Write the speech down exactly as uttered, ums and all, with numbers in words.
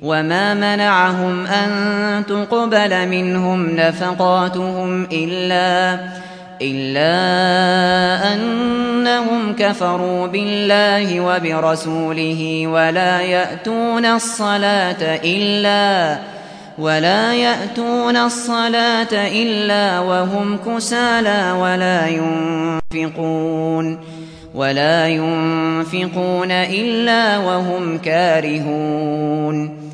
وما منعهم أن تقبل منهم نفقاتهم إلا إلا أنهم كفروا بالله وبرسوله ولا يأتون الصلاة إلا ولا يأتون الصلاة إلا وهم كسالى ولا ينفقون ولا ينفقون إلا وهم كارهون